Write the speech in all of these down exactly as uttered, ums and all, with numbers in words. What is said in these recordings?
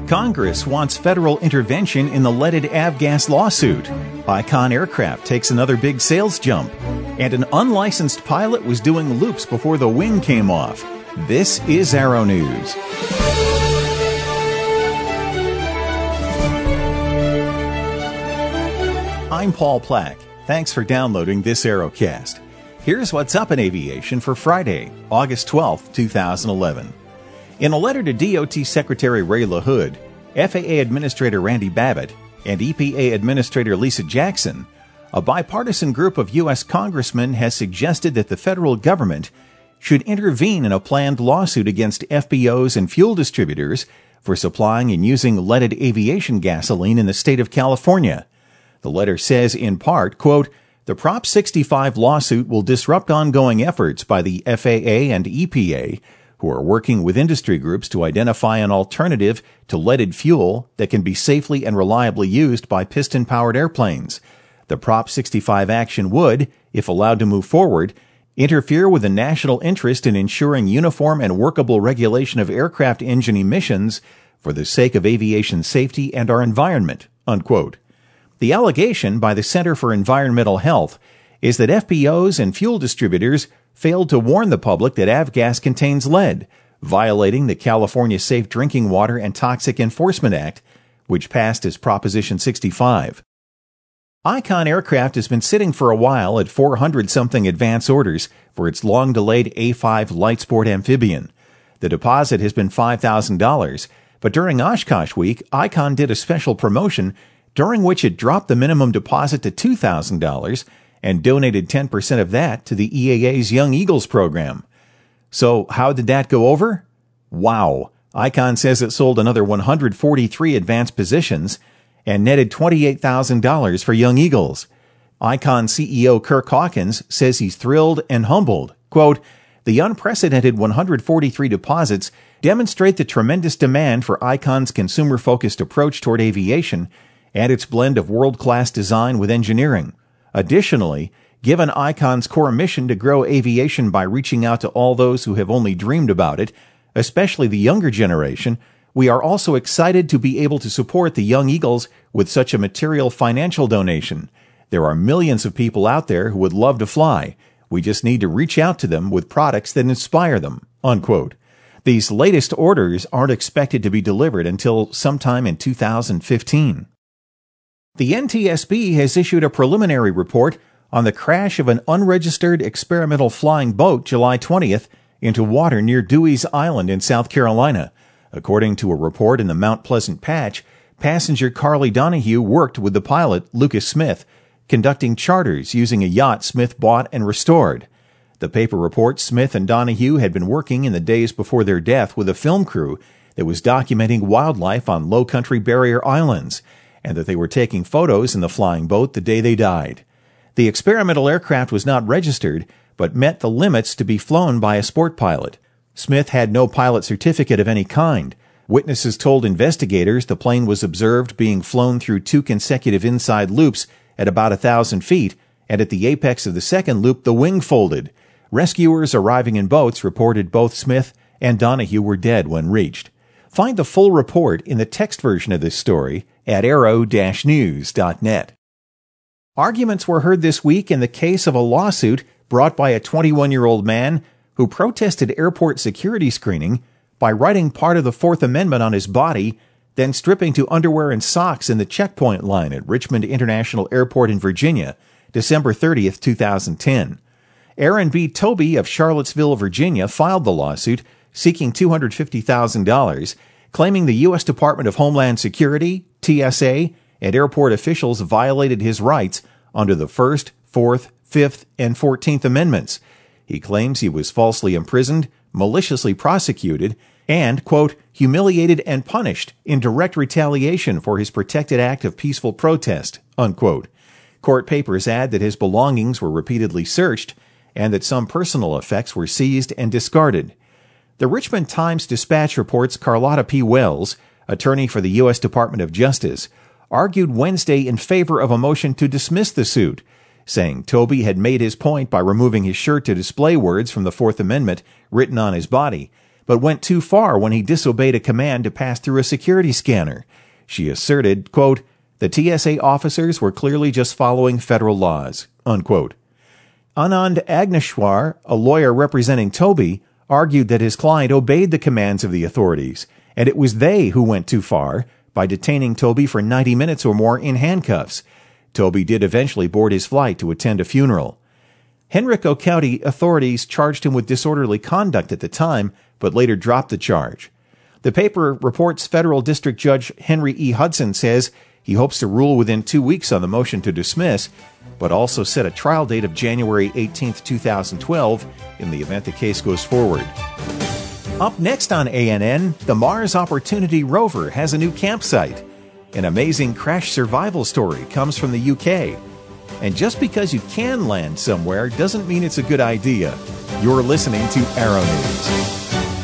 Congress wants federal intervention in the leaded avgas lawsuit. Icon Aircraft takes another big sales jump. And an unlicensed pilot was doing loops before the wing came off. This is Arrow News. I'm Paul Plack. Thanks for downloading this Arrowcast. Here's what's up in aviation for Friday, August twelfth, twenty eleven. In a letter to D O T Secretary Ray LaHood, F A A Administrator Randy Babbitt, and E P A Administrator Lisa Jackson, a bipartisan group of U S congressmen has suggested that the federal government should intervene in a planned lawsuit against F B Os and fuel distributors for supplying and using leaded aviation gasoline in the state of California. The letter says, in part, quote, "The Prop sixty-five lawsuit will disrupt ongoing efforts by the F A A and E P A, who are working with industry groups to identify an alternative to leaded fuel that can be safely and reliably used by piston-powered airplanes. The Prop sixty-five action would, if allowed to move forward, interfere with the national interest in ensuring uniform and workable regulation of aircraft engine emissions for the sake of aviation safety and our environment," unquote. The allegation by the Center for Environmental Health is that F B Os and fuel distributors failed to warn the public that avgas contains lead, violating the California Safe Drinking Water and Toxic Enforcement Act, which passed as Proposition sixty-five. Icon Aircraft has been sitting for a while at four hundred something advance orders for its long-delayed A five Lightsport amphibian. The deposit has been five thousand dollars, but during Oshkosh Week, Icon did a special promotion during which it dropped the minimum deposit to two thousand dollars and donated ten percent of that to the E A A's Young Eagles program. So how did that go over? Wow! Icon says it sold another one hundred forty-three advance positions and netted twenty-eight thousand dollars for Young Eagles. Icon C E O Kirk Hawkins says he's thrilled and humbled. Quote, "The unprecedented one hundred forty-three deposits demonstrate the tremendous demand for Icon's consumer-focused approach toward aviation and its blend of world-class design with engineering. Additionally, given Icon's core mission to grow aviation by reaching out to all those who have only dreamed about it, especially the younger generation, we are also excited to be able to support the Young Eagles with such a material financial donation. There are millions of people out there who would love to fly. We just need to reach out to them with products that inspire them," unquote. These latest orders aren't expected to be delivered until sometime in two thousand fifteen. The N T S B has issued a preliminary report on the crash of an unregistered experimental flying boat July twentieth into water near Dewey's Island in South Carolina. According to a report in the Mount Pleasant Patch, passenger Carly Donahue worked with the pilot, Lucas Smith, conducting charters using a yacht Smith bought and restored. The paper reports Smith and Donahue had been working in the days before their death with a film crew that was documenting wildlife on low country barrier islands, and that they were taking photos in the flying boat the day they died. The experimental aircraft was not registered, but met the limits to be flown by a sport pilot. Smith had no pilot certificate of any kind. Witnesses told investigators the plane was observed being flown through two consecutive inside loops at about a thousand feet, and at the apex of the second loop the wing folded. Rescuers arriving in boats reported both Smith and Donahue were dead when reached. Find the full report in the text version of this story at arrow dash news dot net. Arguments were heard this week in the case of a lawsuit brought by a twenty-one-year-old man who protested airport security screening by writing part of the Fourth Amendment on his body, then stripping to underwear and socks in the checkpoint line at Richmond International Airport in Virginia, December thirtieth, two thousand ten. Aaron B. Tobey of Charlottesville, Virginia, filed the lawsuit seeking two hundred fifty thousand dollars, claiming the U S Department of Homeland Security, T S A, and airport officials violated his rights under the First, Fourth, Fifth, and Fourteenth Amendments. He claims he was falsely imprisoned, maliciously prosecuted, and, quote, humiliated and punished in direct retaliation for his protected act of peaceful protest, unquote. Court papers add that his belongings were repeatedly searched and that some personal effects were seized and discarded. The Richmond Times-Dispatch reports Carlotta P. Wells, attorney for the U S Department of Justice, argued Wednesday in favor of a motion to dismiss the suit, saying Tobey had made his point by removing his shirt to display words from the Fourth Amendment written on his body, but went too far when he disobeyed a command to pass through a security scanner. She asserted, quote, the T S A officers were clearly just following federal laws, unquote. Anand Agneshwar, a lawyer representing Toby, argued that his client obeyed the commands of the authorities, and it was they who went too far by detaining Toby for ninety minutes or more in handcuffs. Toby did eventually board his flight to attend a funeral. Henrico County authorities charged him with disorderly conduct at the time, but later dropped the charge. The paper reports Federal District Judge Henry E. Hudson says he hopes to rule within two weeks on the motion to dismiss, but also set a trial date of January eighteenth, twenty twelve in the event the case goes forward. Up next on A N N, the Mars Opportunity rover has a new campsite. An amazing crash survival story comes from the U K. And just because you can land somewhere doesn't mean it's a good idea. You're listening to Aero News.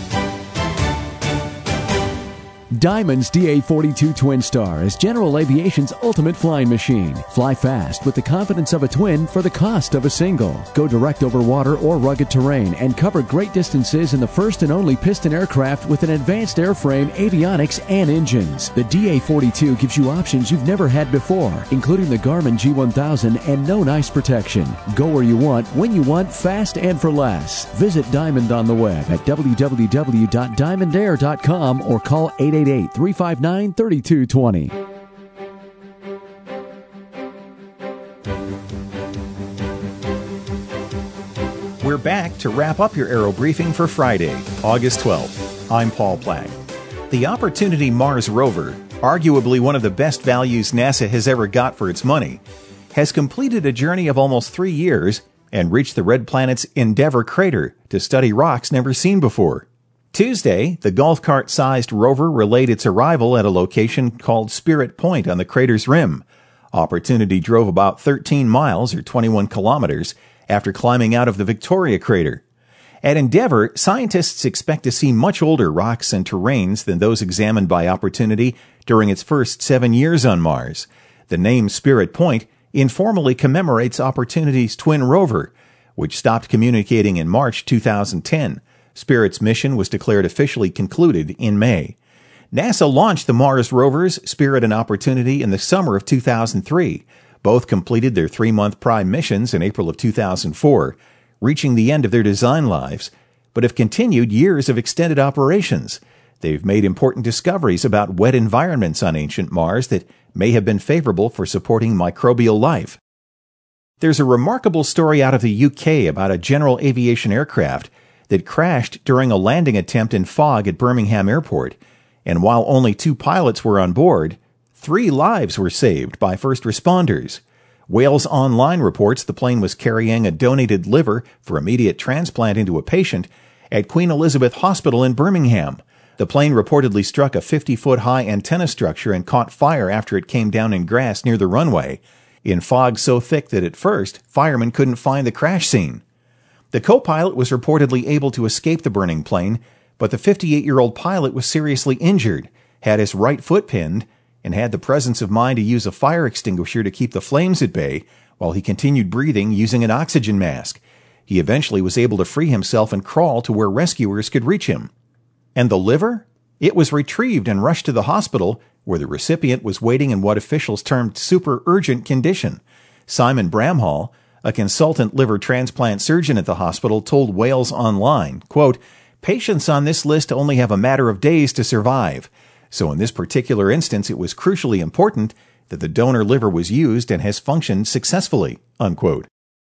Diamond's D A forty-two Twin Star is General Aviation's ultimate flying machine. Fly fast with the confidence of a twin for the cost of a single. Go direct over water or rugged terrain and cover great distances in the first and only piston aircraft with an advanced airframe, avionics, and engines. The D A forty-two gives you options you've never had before, including the Garmin G one thousand and known ice protection. Go where you want, when you want, fast and for less. Visit Diamond on the web at w w w dot diamond air dot com or call eight eight eight, three five nine, three two two zero. We're back to wrap up your Aero Briefing for Friday, August twelfth. I'm Paul Plack. The Opportunity Mars rover, arguably one of the best values NASA has ever got for its money, has completed a journey of almost three years and reached the red planet's Endeavour crater to study rocks never seen before. Tuesday, the golf cart-sized rover relayed its arrival at a location called Spirit Point on the crater's rim. Opportunity drove about thirteen miles or twenty-one kilometers after climbing out of the Victoria crater. At Endeavour, scientists expect to see much older rocks and terrains than those examined by Opportunity during its first seven years on Mars. The name Spirit Point informally commemorates Opportunity's twin rover, which stopped communicating in March two thousand ten. Spirit's mission was declared officially concluded in May. NASA launched the Mars rovers, Spirit and Opportunity, in the summer of two thousand three. Both completed their three-month prime missions in April of two thousand four, reaching the end of their design lives, but have continued years of extended operations. They've made important discoveries about wet environments on ancient Mars that may have been favorable for supporting microbial life. There's a remarkable story out of the U K about a general aviation aircraft that crashed during a landing attempt in fog at Birmingham Airport, and while only two pilots were on board, three lives were saved by first responders. Wales Online reports the plane was carrying a donated liver for immediate transplant into a patient at Queen Elizabeth Hospital in Birmingham. The plane reportedly struck a fifty-foot-high antenna structure and caught fire after it came down in grass near the runway, in fog so thick that at first, firemen couldn't find the crash scene. The co-pilot was reportedly able to escape the burning plane, but the fifty-eight-year-old pilot was seriously injured, had his right foot pinned, and had the presence of mind to use a fire extinguisher to keep the flames at bay while he continued breathing using an oxygen mask. He eventually was able to free himself and crawl to where rescuers could reach him. And the liver? It was retrieved and rushed to the hospital, where the recipient was waiting in what officials termed super urgent condition. Simon Bramhall, a consultant liver transplant surgeon at the hospital, told Wales Online, quote, patients on this list only have a matter of days to survive. So in this particular instance, it was crucially important that the donor liver was used and has functioned successfully, unquote.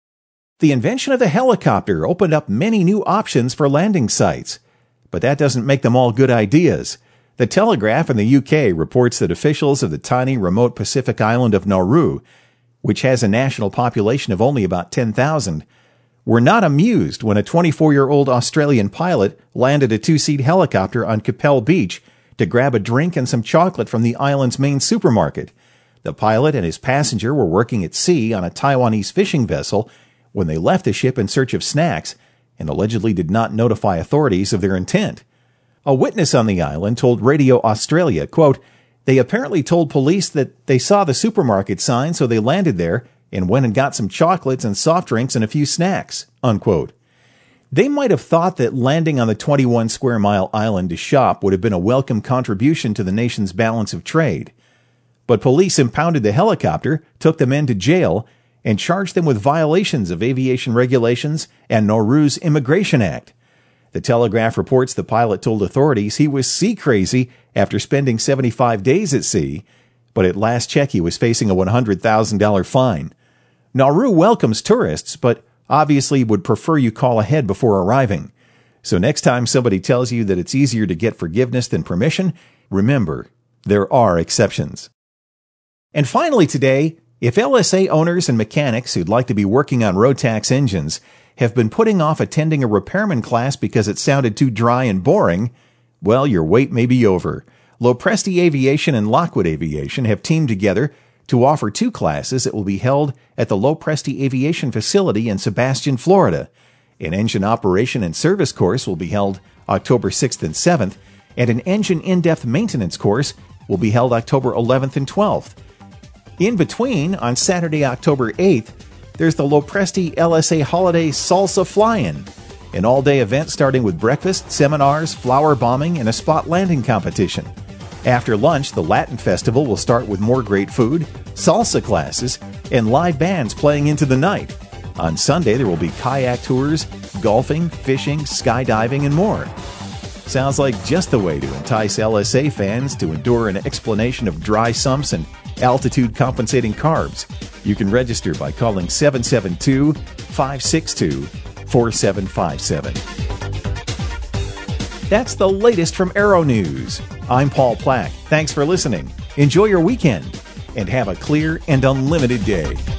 The invention of the helicopter opened up many new options for landing sites, but that doesn't make them all good ideas. The Telegraph in the U K reports that officials of the tiny remote Pacific island of Nauru, which has a national population of only about ten thousand, were not amused when a twenty-four-year-old Australian pilot landed a two-seat helicopter on Capel Beach to grab a drink and some chocolate from the island's main supermarket. The pilot and his passenger were working at sea on a Taiwanese fishing vessel when they left the ship in search of snacks and allegedly did not notify authorities of their intent. A witness on the island told Radio Australia, quote, they apparently told police that they saw the supermarket sign, so they landed there and went and got some chocolates and soft drinks and a few snacks, unquote. They might have thought that landing on the twenty-one square mile island to shop would have been a welcome contribution to the nation's balance of trade. But police impounded the helicopter, took the men to jail, and charged them with violations of aviation regulations and Nauru's Immigration Act. The Telegraph reports the pilot told authorities he was sea crazy after spending seventy-five days at sea, but at last check he was facing a one hundred thousand dollars fine. Nauru welcomes tourists, but obviously would prefer you call ahead before arriving. So next time somebody tells you that it's easier to get forgiveness than permission, remember, there are exceptions. And finally today, if L S A owners and mechanics who'd like to be working on Rotax engines have been putting off attending a repairman class because it sounded too dry and boring, well, your wait may be over. Lopresti Aviation and Lockwood Aviation have teamed together to offer two classes that will be held at the Lopresti Aviation facility in Sebastian, Florida. An engine operation and service course will be held October sixth and seventh, and an engine in-depth maintenance course will be held October eleventh and twelfth. In between, on Saturday, October eighth, there's the Lopresti L S A Holiday Salsa Fly-In, an all-day event starting with breakfast, seminars, flower bombing, and a spot landing competition. After lunch, the Latin Festival will start with more great food, salsa classes, and live bands playing into the night. On Sunday, there will be kayak tours, golfing, fishing, skydiving, and more. Sounds like just the way to entice L S A fans to endure an explanation of dry sumps and altitude-compensating carbs. You can register by calling seven seven two, five six two, four seven five seven. That's the latest from Aero News. I'm Paul Plack. Thanks for listening. Enjoy your weekend and have a clear and unlimited day.